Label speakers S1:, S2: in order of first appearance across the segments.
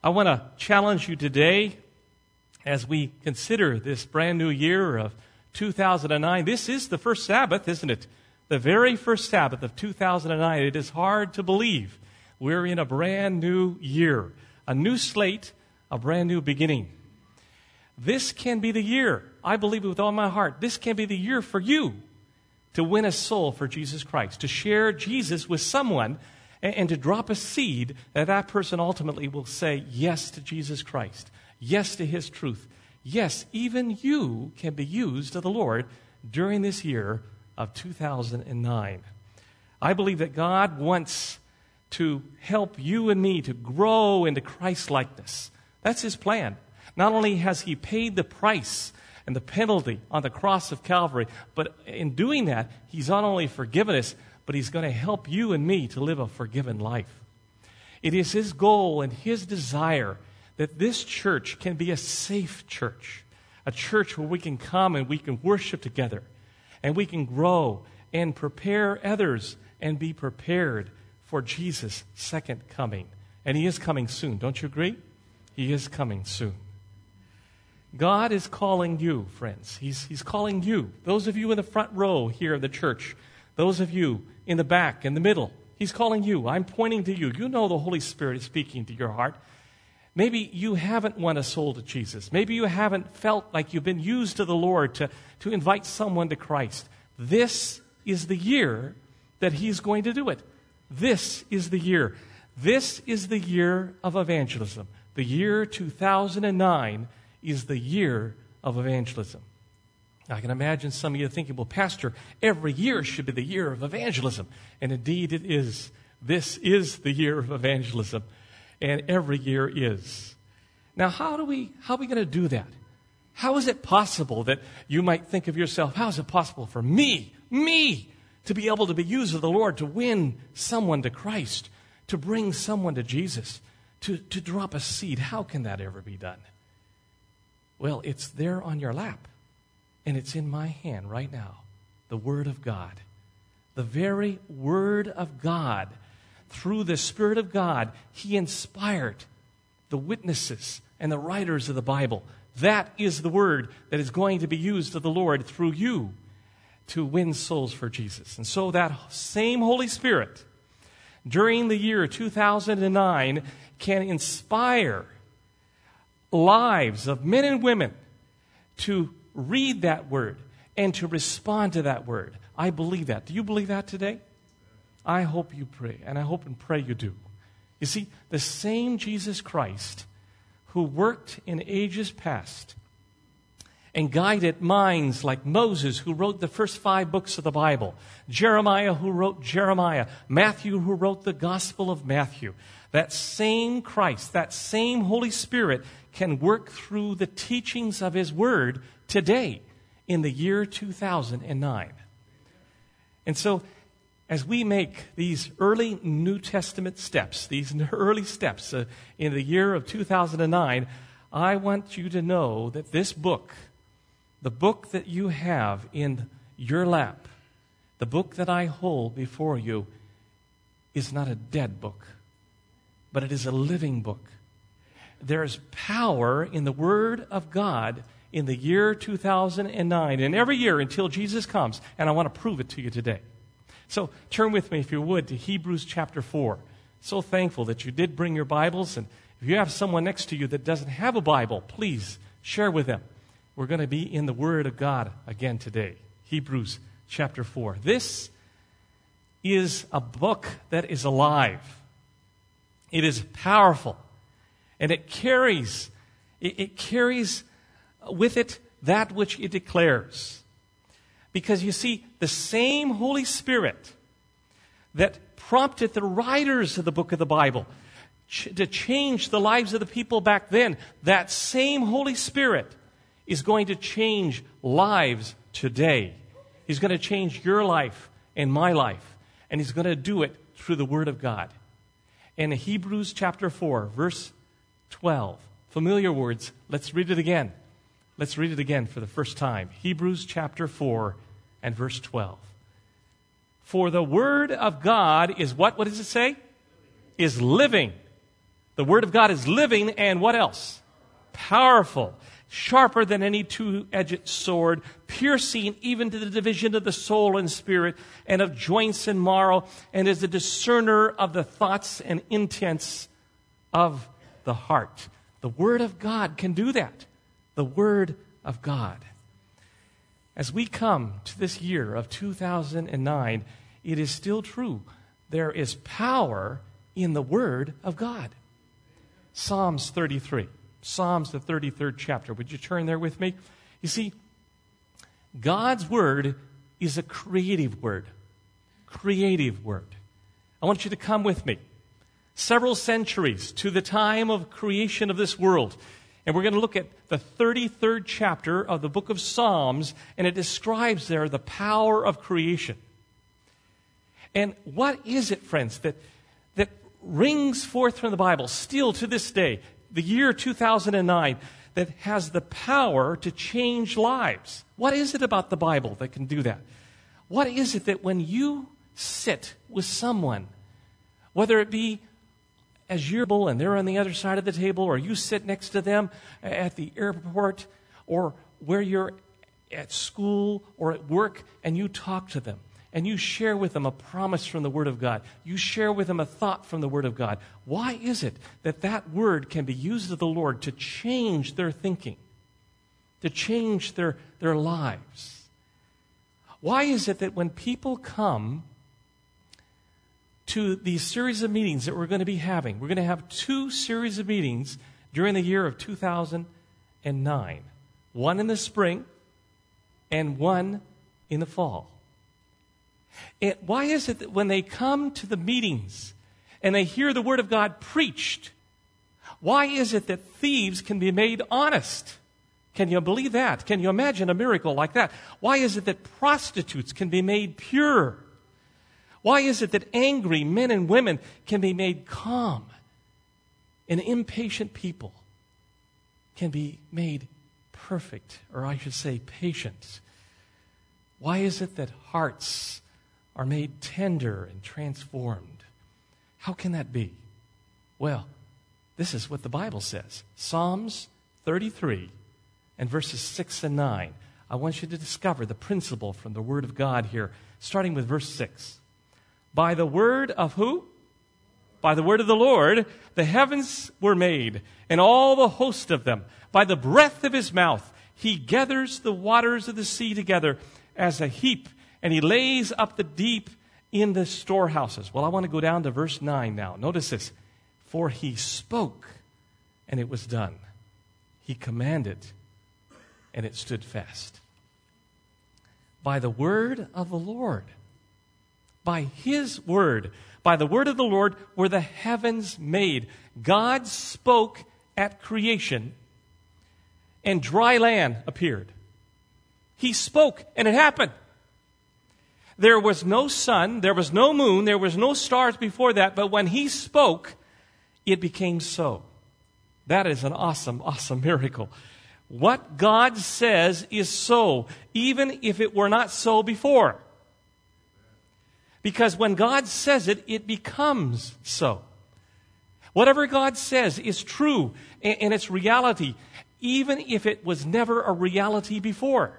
S1: I want to challenge you today as we consider this brand new year of 2009. This is the first Sabbath, isn't it? The very first Sabbath of 2009. It is hard to believe we're in a brand new year, a new slate, a brand new beginning. This can be the year, I believe it with all my heart, this can be the year for you to win a soul for Jesus Christ, to share Jesus with someone and to drop a seed that person ultimately will say yes to Jesus Christ, yes to His truth. Yes, even you can be used of the Lord during this year of 2009. I believe that God wants to help you and me to grow into Christ-likeness. That's His plan. Not only has He paid the price and the penalty on the cross of Calvary, but in doing that, He's not only forgiven us, but He's going to help you and me to live a forgiven life. It is His goal and His desire that this church can be a safe church, a church where we can come and we can worship together, and we can grow and prepare others and be prepared for Jesus' second coming. And He is coming soon. Don't you agree? He is coming soon. God is calling you, friends. He's calling you. Those of you in the front row here of the church, those of you in the back, in the middle, He's calling you. I'm pointing to you. You know the Holy Spirit is speaking to your heart. Maybe you haven't won a soul to Jesus. Maybe you haven't felt like you've been used to the Lord to invite someone to Christ. This is the year that He's going to do it. This is the year. This is the year of evangelism. The year 2009 is the year of evangelism. I can imagine some of you thinking, well, Pastor, every year should be the year of evangelism. And indeed it is. This is the year of evangelism. And every year is. Now, how are we going to do that? How is it possible that you might think of yourself, how is it possible for me, to be able to be used of the Lord, to win someone to Christ, to bring someone to Jesus, to drop a seed? How can that ever be done? Well, it's there on your lap, and it's in my hand right now, the Word of God. The very Word of God. Through the Spirit of God, He inspired the witnesses and the writers of the Bible. That is the Word that is going to be used of the Lord through you to win souls for Jesus. And so that same Holy Spirit, during the year 2009, can inspire lives of men and women to read that Word and to respond to that Word. I believe that. Do you believe that today? I hope you pray, and I hope and pray you do. You see, the same Jesus Christ who worked in ages past and guided minds like Moses, who wrote the first 5 books of the Bible, Jeremiah, who wrote Jeremiah, Matthew, who wrote the Gospel of Matthew, that same Christ, that same Holy Spirit can work through the teachings of His Word today in the year 2009. And so, as we make these early New Testament steps, these early steps in the year of 2009, I want you to know that this book, the book that you have in your lap, the book that I hold before you, is not a dead book, but it is a living book. There is power in the Word of God in the year 2009 and every year until Jesus comes, and I want to prove it to you today. So turn with me, if you would, to Hebrews chapter 4. So thankful that you did bring your Bibles, and if you have someone next to you that doesn't have a Bible, please share with them. We're going to be in the Word of God again today. Hebrews chapter 4. This is a book that is alive. It is powerful, and it carries with it that which it declares. Because you see, the same Holy Spirit that prompted the writers of the book of the Bible to change the lives of the people back then, that same Holy Spirit is going to change lives today. He's going to change your life and my life, and He's going to do it through the Word of God. In Hebrews chapter 4, verse 12, familiar words, let's read it again. Let's read it again for the first time. Hebrews chapter 4 and verse 12. For the Word of God is what? What does it say? Is living. The Word of God is living and what else? Powerful, sharper than any two-edged sword, piercing even to the division of the soul and spirit and of joints and marrow, and is a discerner of the thoughts and intents of the heart. The Word of God can do that. The Word of God. As we come to this year of 2009, it is still true. There is power in the Word of God. Psalms 33. Psalms, the 33rd chapter. Would you turn there with me? You see, God's Word is a creative Word. Creative Word. I want you to come with me several centuries to the time of creation of this world. And we're going to look at the 33rd chapter of the book of Psalms, and it describes there the power of creation. And what is it, friends, that rings forth from the Bible still to this day, the year 2009, that has the power to change lives? What is it about the Bible that can do that? What is it that when you sit with someone, whether it be as you're and they're on the other side of the table, or you sit next to them at the airport, or where you're at school or at work, and you talk to them, and you share with them a promise from the Word of God. You share with them a thought from the Word of God. Why is it that that Word can be used of the Lord to change their thinking, to change their lives? Why is it that when people come to these series of meetings that we're going to be having, we're going to have 2 series of meetings during the year of 2009. One in the spring and one in the fall. And why is it that when they come to the meetings and they hear the Word of God preached, why is it that thieves can be made honest? Can you believe that? Can you imagine a miracle like that? Why is it that prostitutes can be made pure? Why is it that angry men and women can be made calm, and impatient people can be made perfect, or I should say patient? Why is it that hearts are made tender and transformed? How can that be? Well, this is what the Bible says. Psalms 33 and verses 6 and 9. I want you to discover the principle from the Word of God here, starting with verse 6. By the word of who? By the word of the Lord, the heavens were made, and all the host of them. By the breath of his mouth, he gathers the waters of the sea together as a heap, and he lays up the deep in the storehouses. Well, I want to go down to verse 9 now. Notice this. For he spoke, and it was done. He commanded, and it stood fast. By the word of the Lord, by his word, by the word of the Lord were the heavens made. God spoke at creation, and dry land appeared. He spoke, and it happened. There was no sun, there was no moon, there was no stars before that, but when he spoke, it became so. That is an awesome, awesome miracle. What God says is so, even if it were not so before. Because when God says it, it becomes so. Whatever God says is true, and it's reality, even if it was never a reality before.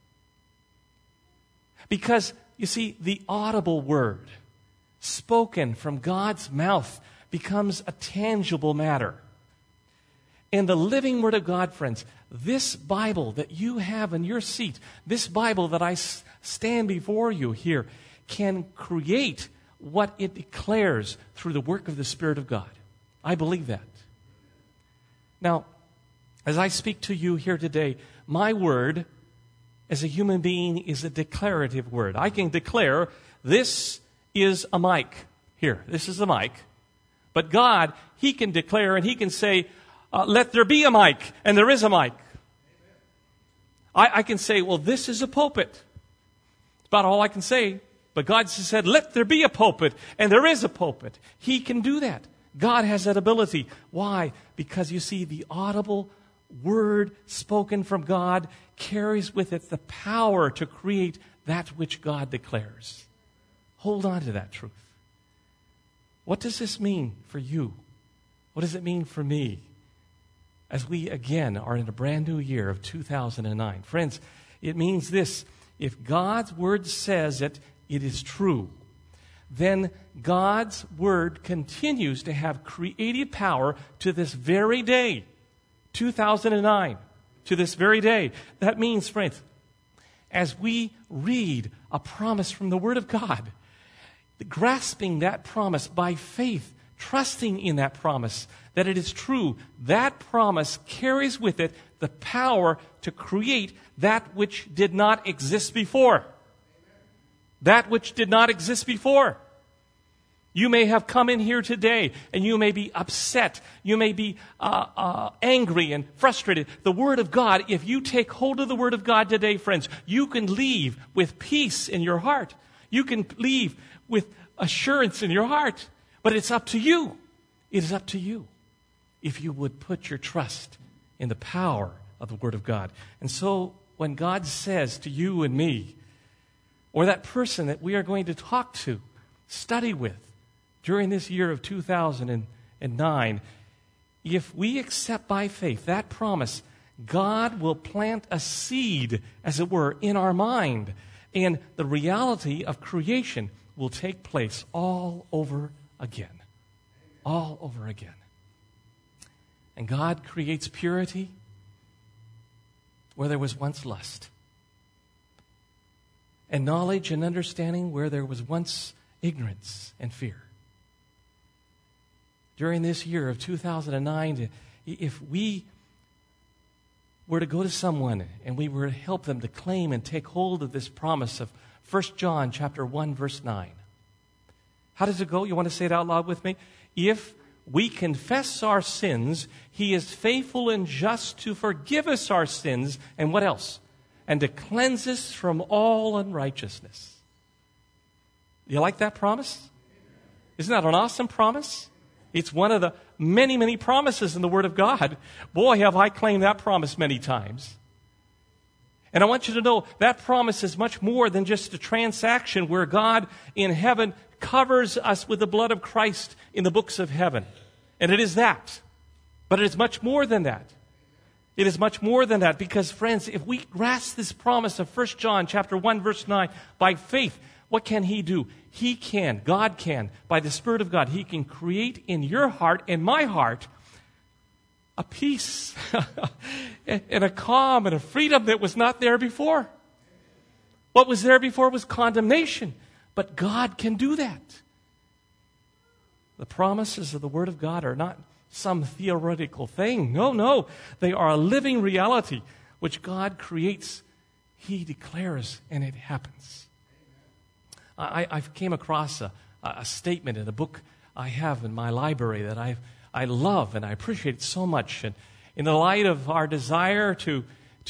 S1: Because, you see, the audible word spoken from God's mouth becomes a tangible matter. And the living Word of God, friends, this Bible that you have in your seat, this Bible that I stand before you here, can create what it declares through the work of the Spirit of God. I believe that. Now, as I speak to you here today, my word as a human being is a declarative word. I can declare, this is a mic. Here, this is a mic. But God, He can declare and He can say, let there be a mic, and there is a mic. I can say, well, this is a pulpit. It's about all I can say. But God said, let there be a pulpit, and there is a pulpit. He can do that. God has that ability. Why? Because you see, the audible word spoken from God carries with it the power to create that which God declares. Hold on to that truth. What does this mean for you? What does it mean for me as we again are in a brand new year of 2009? Friends, it means this. If God's Word says it is true, then God's Word continues to have creative power to this very day, 2009, to this very day. That means, friends, as we read a promise from the Word of God, grasping that promise by faith, trusting in that promise, that it is true, that promise carries with it the power to create that which did not exist before. That which did not exist before. You may have come in here today and you may be upset. You may be angry and frustrated. The Word of God, if you take hold of the Word of God today, friends, you can leave with peace in your heart. You can leave with assurance in your heart. But it's up to you. It is up to you if you would put your trust in the power of the Word of God. And so when God says to you and me, or that person that we are going to talk to, study with, during this year of 2009, if we accept by faith that promise, God will plant a seed, as it were, in our mind, and the reality of creation will take place all over again. All over again. And God creates purity where there was once lust, and knowledge and understanding where there was once ignorance and fear. During this year of 2009, if we were to go to someone and we were to help them to claim and take hold of this promise of 1 John chapter 1, verse 9. How does it go? You want to say it out loud with me? If we confess our sins, He is faithful and just to forgive us our sins. And what else? And to cleanse us from all unrighteousness. You like that promise? Isn't that an awesome promise? It's one of the many, many promises in the Word of God. Boy, have I claimed that promise many times. And I want you to know that promise is much more than just a transaction where God in heaven covers us with the blood of Christ in the books of heaven. And it is that. But it is much more than that. It is much more than that, because, friends, if we grasp this promise of 1 John chapter 1, verse 9, by faith, what can He do? He can, God can, by the Spirit of God, He can create in your heart and my heart a peace and a calm and a freedom that was not there before. What was there before was condemnation, but God can do that. The promises of the Word of God are not some theoretical thing. No. They are a living reality which God creates. He declares, and it happens. I've came across a statement in a book I have in my library that I love and I appreciate it so much. And in the light of our desire to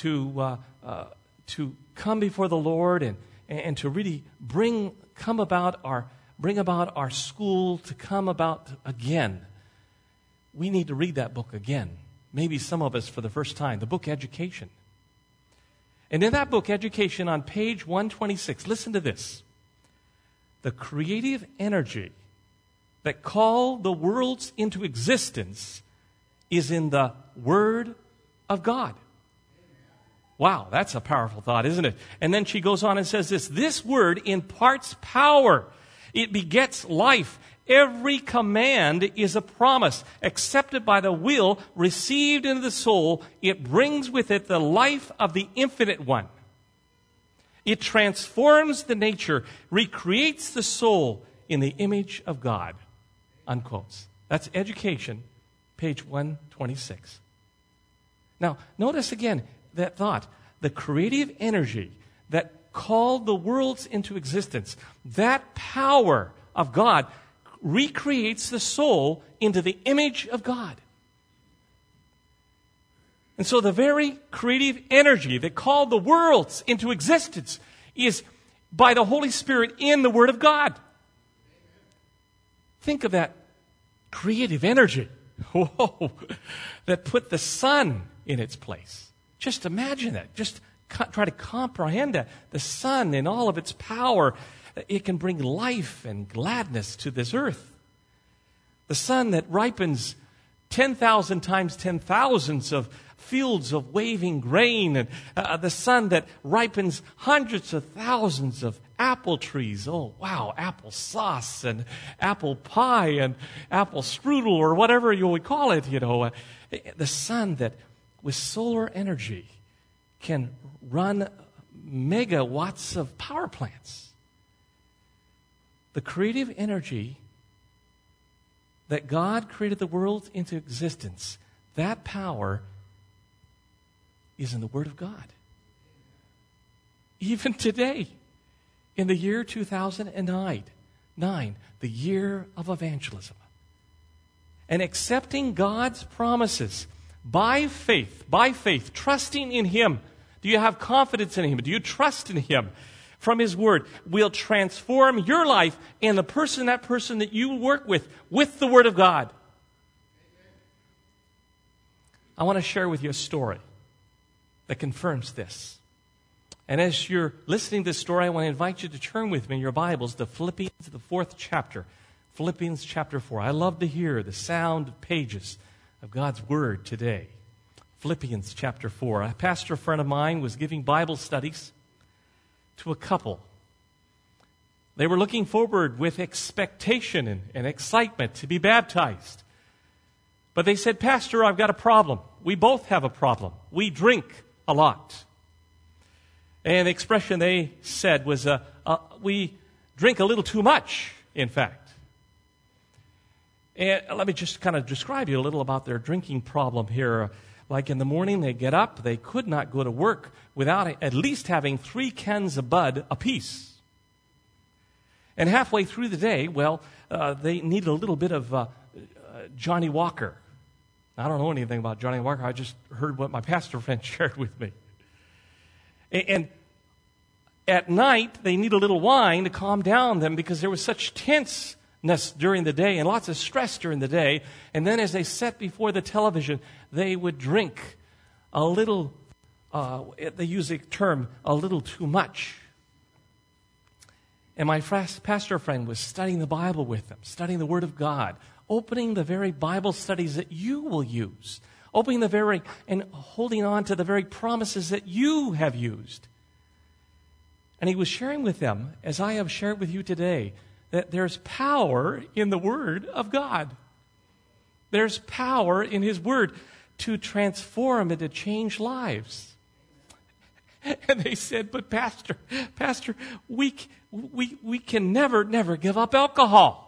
S1: come before the Lord and to really bring about our school to come about again, we need to read that book again. Maybe some of us for the first time. The book Education. And in that book, Education, on page 126, listen to this. The creative energy that called the worlds into existence is in the Word of God. Wow, that's a powerful thought, isn't it? And then she goes on and says this Word imparts power. It begets life. Every command is a promise, accepted by the will, received into the soul. It brings with it the life of the Infinite One. It transforms the nature, recreates the soul in the image of God. Unquotes. That's Education, page 126. Now, notice again that thought. The creative energy that called the worlds into existence, that power of God recreates the soul into the image of God. And so the very creative energy that called the worlds into existence is by the Holy Spirit in the Word of God. Think of that creative energy. Whoa, that put the sun in its place. Just imagine that. Just try to comprehend that. The sun in all of its power, it can bring life and gladness to this earth. The sun that ripens 10,000 times 10,000s of fields of waving grain, and the sun that ripens hundreds of thousands of apple trees. Oh, wow, apple sauce and apple pie and apple strudel or whatever you would call it, The sun that with solar energy can run megawatts of power plants. The creative energy that God created the world into existence, that power is in the Word of God. Even today, in the year 2009, the year of evangelism, and accepting God's promises by faith, trusting in Him. Do you have confidence in Him? Do you trust in Him? From His Word will transform your life and that person that you work with the Word of God. I want to share with you a story that confirms this. And as you're listening to this story, I want to invite you to turn with me in your Bibles to Philippians, the 4th chapter. Philippians chapter 4. I love to hear the sound of pages of God's Word today. Philippians chapter 4. A pastor friend of mine was giving Bible studies to a couple. They were looking forward with expectation and excitement to be baptized. But they said, "Pastor, I've got a problem." We both have a problem. We drink a lot. And the expression they said was, we drink a little too much, in fact. And let me just kind of describe you a little about their drinking problem here. Like in the morning, they get up, they could not go to work without at least having 3 cans of Bud apiece. And halfway through the day, they need a little bit of Johnny Walker. I don't know anything about Johnny Walker. I just heard what my pastor friend shared with me. And at night, they need a little wine to calm down them because there was such tenseness during the day and lots of stress during the day. And then as they sat before the television, they would drink a little, they use the term, a little too much. And my pastor friend was studying the Bible with them, studying the Word of God, opening the very Bible studies that you will use, opening and holding on to the very promises that you have used. And he was sharing with them, as I have shared with you today, that there's power in the Word of God. There's power in His Word to transform and to change lives. And they said, "But Pastor, we can never give up alcohol."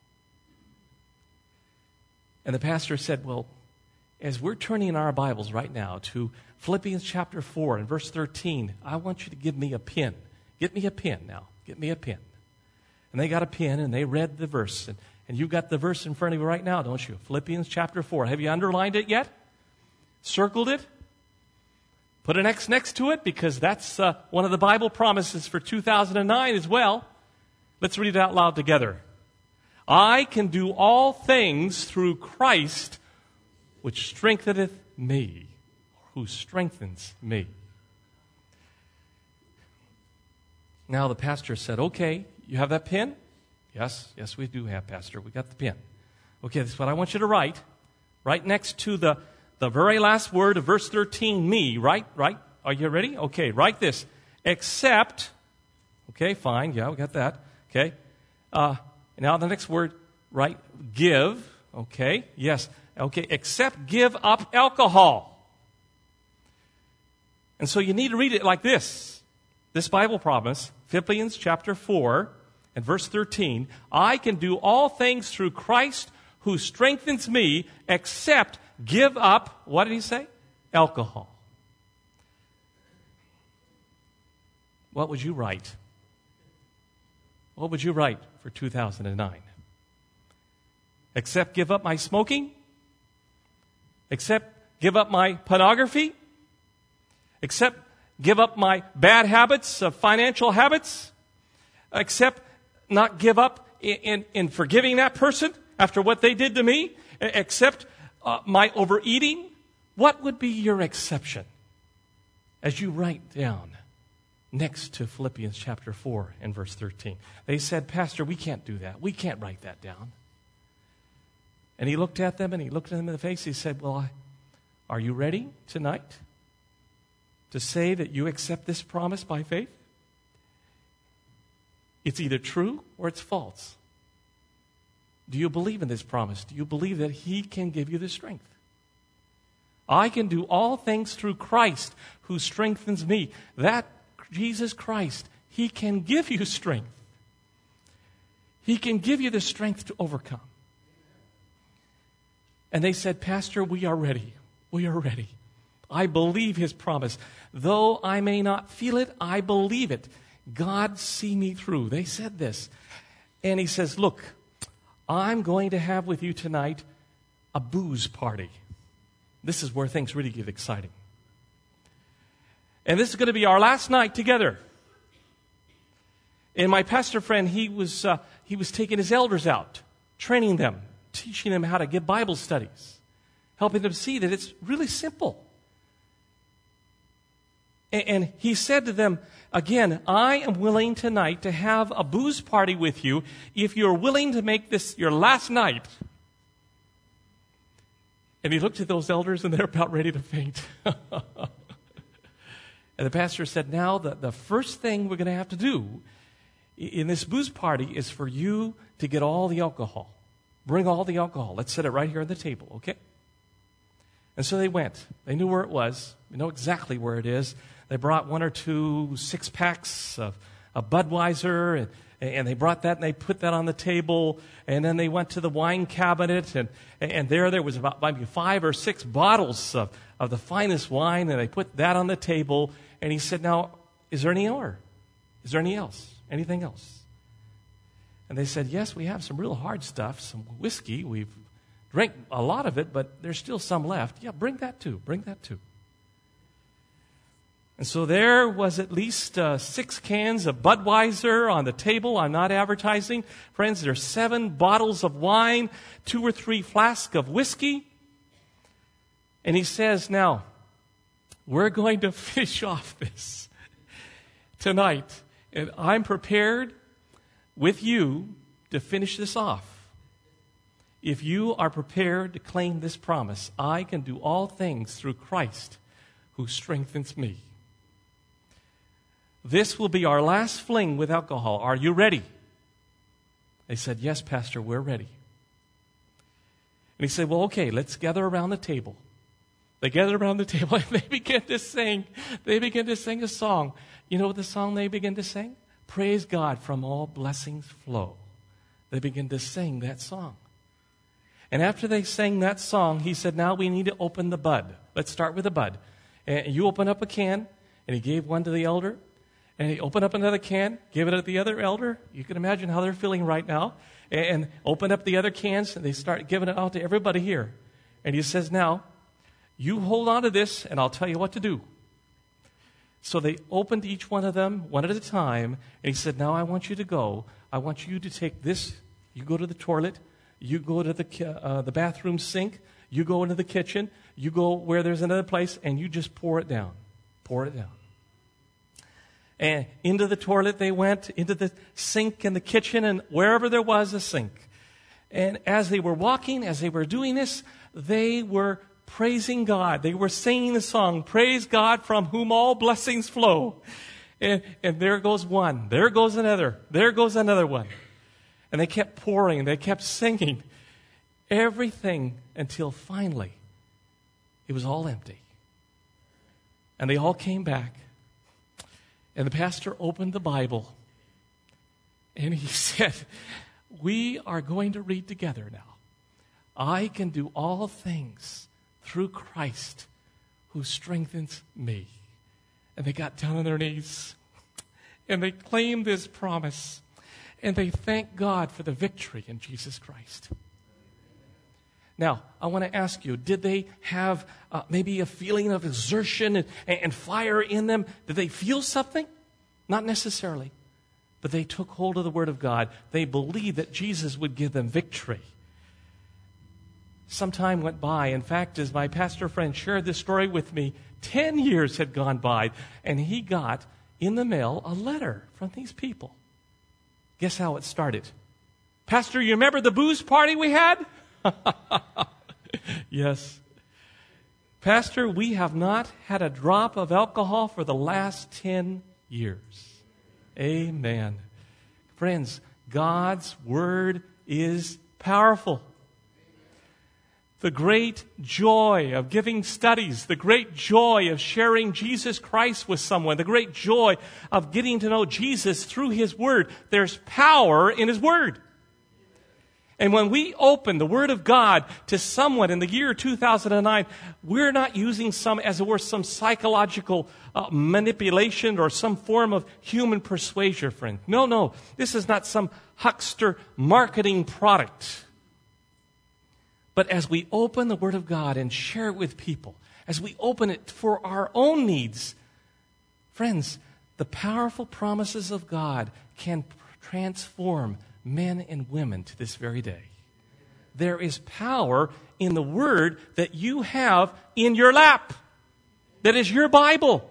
S1: And the pastor said, "Well, as we're turning in our Bibles right now to Philippians chapter 4 and verse 13, I want you to give me a pen. Get me a pen now. Get me a pen." And they got a pen and they read the verse. And you've got the verse in front of you right now, don't you? Philippians chapter 4. Have you underlined it yet? Circled it? Put an X next to it because that's one of the Bible promises for 2009 as well. Let's read it out loud together. "I can do all things through Christ, which strengtheneth me," who strengthens me. Now the pastor said, "Okay, you have that pen?" Yes, we do have, Pastor. We got the pen. Okay, this is what I want you to write. Right next to the very last word of verse 13, me, right? Are you ready? Okay, write this. Except, okay, fine, yeah, we got that. Okay. Now the next word, right? Give, okay, yes. Okay, except give up alcohol. And so you need to read it like this. This Bible promise, Philippians chapter 4 and verse 13, "I can do all things through Christ who strengthens me, except give up," what did he say? Alcohol. What would you write? What would you write for 2009? Except give up my smoking? Except give up my pornography? Except give up my bad habits, financial habits? Except not give up in forgiving that person after what they did to me? Except my overeating? What would be your exception as you write down next to Philippians chapter 4 and verse 13? They said, "Pastor, we can't do that. We can't write that down." And he looked at them and he looked at them in the face. He said, well, are you ready tonight to say that you accept this promise by faith? It's either true or it's false. Do you believe in this promise? Do you believe that he can give you the strength? I can do all things through Christ who strengthens me. That Jesus Christ, he can give you strength. He can give you the strength to overcome. And they said, Pastor, we are ready. We are ready. I believe his promise. Though I may not feel it, I believe it. God, see me through. They said this. And he says, look, I'm going to have with you tonight a booze party. This is where things really get exciting. And this is going to be our last night together. And my pastor friend, he was taking his elders out, training them, teaching them how to give Bible studies, helping them see that it's really simple. And he said to them, again, I am willing tonight to have a booze party with you if you're willing to make this your last night. And he looked at those elders and they're about ready to faint. And the pastor said, now the first thing we're going to have to do in this booze party is for you to get all the alcohol. Bring all the alcohol. Let's set it right here on the table, okay? And so they went. They knew where it was. We know exactly where it is. They brought 1 or 2 6-packs of Budweiser, and they brought that and they put that on the table. And then they went to the wine cabinet, and there was about maybe 5 or 6 bottles of the finest wine, and they put that on the table. And he said, now, is there any more? Is there any else? Anything else? And they said, yes, we have some real hard stuff, some whiskey. We've drank a lot of it, but there's still some left. Yeah, bring that too. Bring that too. And so there was at least 6 cans of Budweiser on the table. I'm not advertising. Friends, there's 7 bottles of wine, 2 or 3 flasks of whiskey. And he says, now, we're going to finish off this tonight. And I'm prepared with you to finish this off. If you are prepared to claim this promise, I can do all things through Christ who strengthens me. This will be our last fling with alcohol. Are you ready? They said, yes, Pastor, we're ready. And he said, well, okay, let's gather around the table. They gathered around the table and they began to sing. They began to sing a song. You know what the song they began to sing? Praise God, from all blessings flow. They began to sing that song. And after they sang that song, he said, now we need to open the bud. Let's start with the bud. And you open up a can, and he gave one to the elder. And he opened up another can, gave it to the other elder. You can imagine how they're feeling right now. And opened up the other cans, and they start giving it out to everybody here. And he says, now, you hold on to this, and I'll tell you what to do. So they opened each one of them, one at a time, and he said, now I want you to go. I want you to take this. You go to the toilet. You go to the bathroom sink. You go into the kitchen. You go where there's another place, and you just pour it down. Pour it down. And into the toilet they went, into the sink in the kitchen, and wherever there was a sink. And as they were walking, as they were doing this, they were praising God. They were singing the song, Praise God from whom all blessings flow. And there goes one. There goes another. There goes another one. And they kept pouring. They kept singing. Everything until finally it was all empty. And they all came back. And the pastor opened the Bible. And he said, we are going to read together now. I can do all things through Christ who strengthens me. And they got down on their knees. And they claimed this promise. And they thanked God for the victory in Jesus Christ. Now, I want to ask you, did they have maybe a feeling of exertion and fire in them? Did they feel something? Not necessarily. But they took hold of the Word of God. They believed that Jesus would give them victory. Some time went by. In fact, as my pastor friend shared this story with me, 10 years had gone by, and he got in the mail a letter from these people. Guess how it started? Pastor, you remember the booze party we had? Yes. Pastor, we have not had a drop of alcohol for the last 10 years. Amen. Friends, God's Word is powerful. The great joy of giving studies, the great joy of sharing Jesus Christ with someone, the great joy of getting to know Jesus through His Word. There's power in His Word. And when we open the Word of God to someone in the year 2009, we're not using some psychological manipulation or some form of human persuasion, friend. No. This is not some huckster marketing product. But as we open the Word of God and share it with people, as we open it for our own needs, friends, the powerful promises of God can transform men and women to this very day. There is power in the Word that you have in your lap. That is your Bible.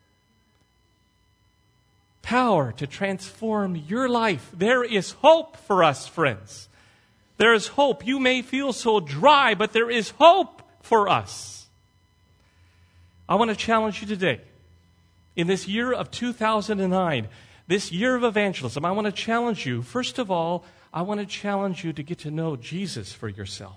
S1: Power to transform your life. There is hope for us, friends. There is hope. You may feel so dry, but there is hope for us. I want to challenge you today. In this year of 2009, this year of evangelism, I want to challenge you. First of all, I want to challenge you to get to know Jesus for yourself.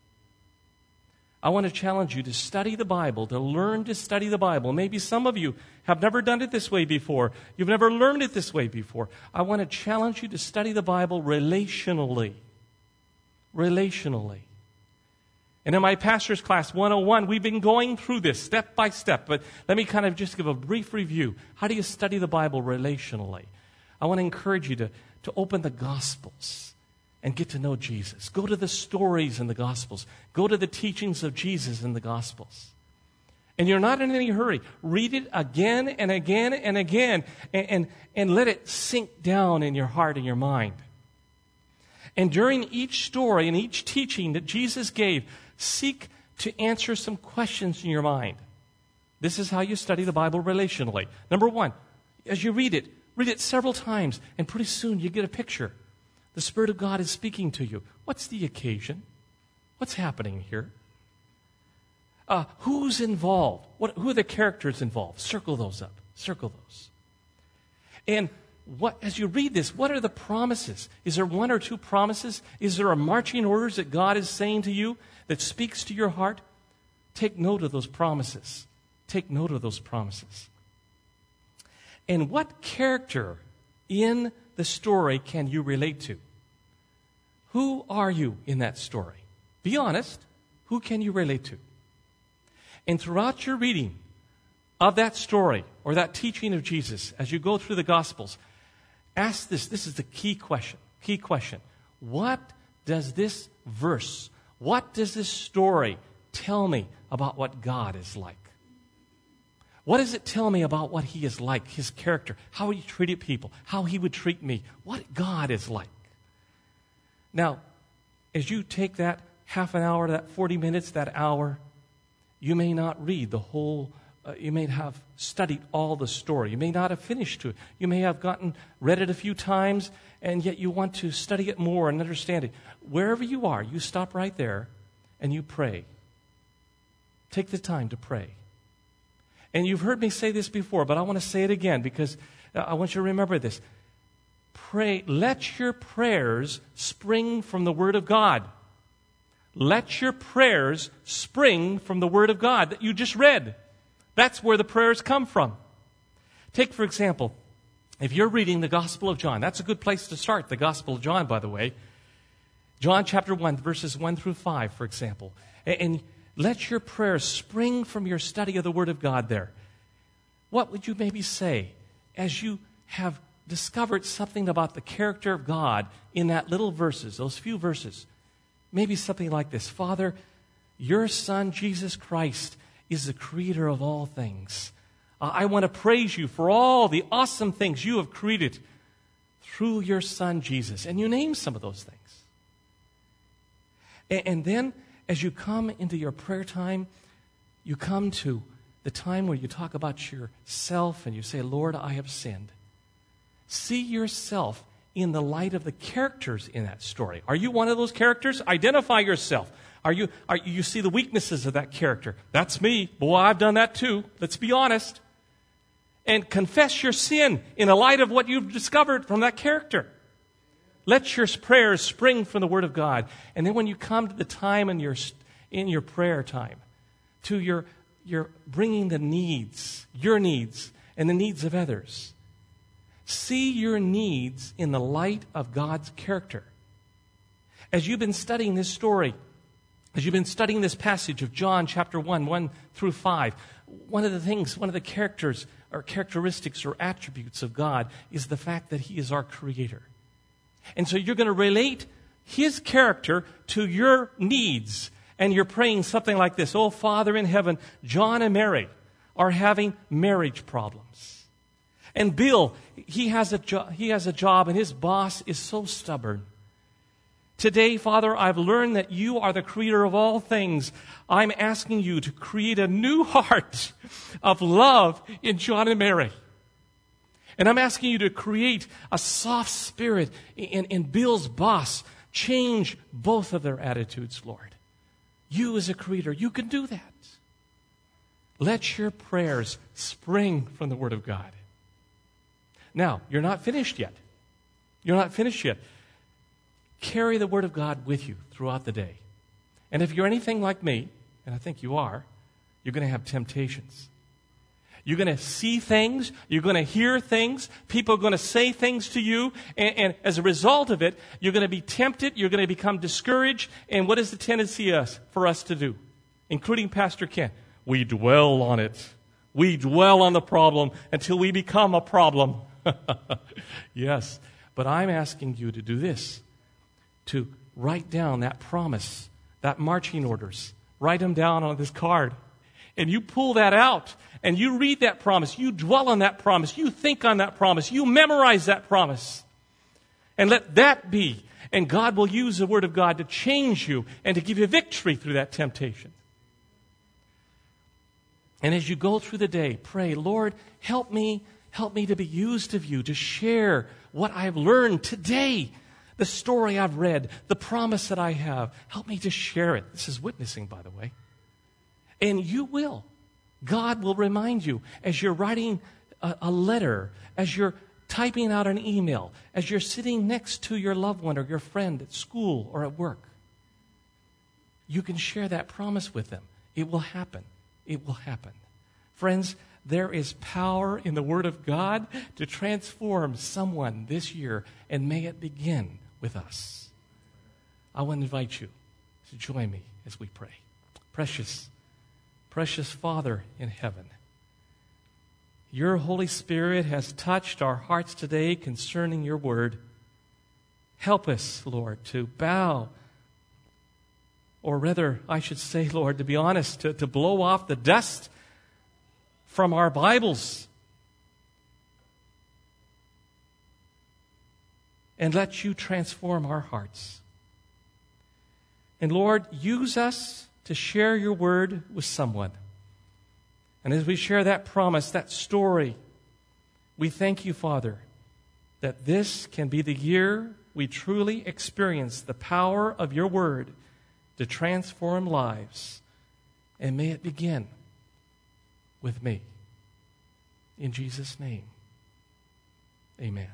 S1: I want to challenge you to study the Bible, to learn to study the Bible. Maybe some of you have never done it this way before. You've never learned it this way before. I want to challenge you to study the Bible relationally. Relationally. And in my pastor's class 101, we've been going through this step by step. But let me kind of just give a brief review. How do you study the Bible relationally? I want to encourage you to open the Gospels and get to know Jesus. Go to the stories in the Gospels. Go to the teachings of Jesus in the Gospels. And you're not in any hurry. Read it again and again and again and let it sink down in your heart and your mind. And during each story and each teaching that Jesus gave, seek to answer some questions in your mind. This is how you study the Bible relationally. Number one, as you read it several times, and pretty soon you get a picture. The Spirit of God is speaking to you. What's the occasion? What's happening here? Who's involved? Who are the characters involved? Circle those up. Circle those. And as you read this, what are the promises? Is there one or two promises? Is there a marching orders that God is saying to you that speaks to your heart? Take note of those promises. Take note of those promises. And what character in the story can you relate to? Who are you in that story? Be honest. Who can you relate to? And throughout your reading of that story or that teaching of Jesus, as you go through the Gospels, ask this. This is the key question. Key question. What does this verse, what does this story tell me about what God is like? What does it tell me about what He is like, His character, how He treated people, how He would treat me, what God is like? Now, as you take that half an hour, that 40 minutes, that hour, you may not read the whole, you may have studied all the story. You may not have finished it. You may have read it a few times, and yet you want to study it more and understand it. Wherever you are, you stop right there and you pray. Take the time to pray. And you've heard me say this before, but I want to say it again because I want you to remember this. Pray, let your prayers spring from the Word of God. Let your prayers spring from the Word of God that you just read. That's where the prayers come from. Take, for example, if you're reading the Gospel of John, that's a good place to start, the Gospel of John, by the way. John chapter 1, verses 1 through 5, for example. And let your prayers spring from your study of the Word of God there. What would you maybe say as you have discovered something about the character of God in that little verses, those few verses? Maybe something like this. Father, your Son, Jesus Christ, is the creator of all things. I want to praise you for all the awesome things you have created through your Son, Jesus. And you name some of those things. And then, as you come into your prayer time, you come to the time where you talk about yourself and you say, Lord, I have sinned. See yourself in the light of the characters in that story. Are you one of those characters? Identify yourself. You see the weaknesses of that character? That's me. Boy, I've done that too. Let's be honest. And confess your sin in the light of what you've discovered from that character. Let your prayers spring from the Word of God. And then when you come to the time in your prayer time, to your bringing the needs, your needs, and the needs of others, see your needs in the light of God's character. As you've been studying this story, as you've been studying this passage of John chapter 1 through 5, one of the characters or characteristics or attributes of God is the fact that He is our Creator. And so you're going to relate His character to your needs. And you're praying something like this: "Oh, Father in heaven, John and Mary are having marriage problems. And Bill, he has a job and his boss is so stubborn. Today, Father, I've learned that you are the creator of all things. I'm asking you to create a new heart of love in John and Mary. And I'm asking you to create a soft spirit in Bill's boss. Change both of their attitudes, Lord. You as a creator, you can do that. Let your prayers spring from the Word of God." Now, you're not finished yet. You're not finished yet. Carry the Word of God with you throughout the day. And if you're anything like me, and I think you are, you're going to have temptations. You're going to see things. You're going to hear things. People are going to say things to you. And as a result of it, you're going to be tempted. You're going to become discouraged. And what is the tendency for us to do? Including Pastor Ken. We dwell on it. We dwell on the problem until we become a problem. Yes. But I'm asking you to do this. To write down that promise, that marching orders. Write them down on this card. And you pull that out. And you read that promise. You dwell on that promise. You think on that promise. You memorize that promise. And let that be. And God will use the Word of God to change you and to give you victory through that temptation. And as you go through the day, pray, "Lord, help me to be used of you, to share what I've learned today, the story I've read, the promise that I have. Help me to share it." This is witnessing, by the way. And you will. God will remind you as you're writing a letter, as you're typing out an email, as you're sitting next to your loved one or your friend at school or at work. You can share that promise with them. It will happen. It will happen. Friends, there is power in the Word of God to transform someone this year, and may it begin with us. I want to invite you to join me as we pray. Precious Father in heaven, your Holy Spirit has touched our hearts today concerning your Word. Help us, Lord, to bow, or rather, I should say, Lord, to be honest, to blow off the dust from our Bibles and let you transform our hearts. And Lord, use us to share your Word with someone. And as we share that promise, that story, we thank you, Father, that this can be the year we truly experience the power of your Word to transform lives. And may it begin with me. In Jesus' name, amen.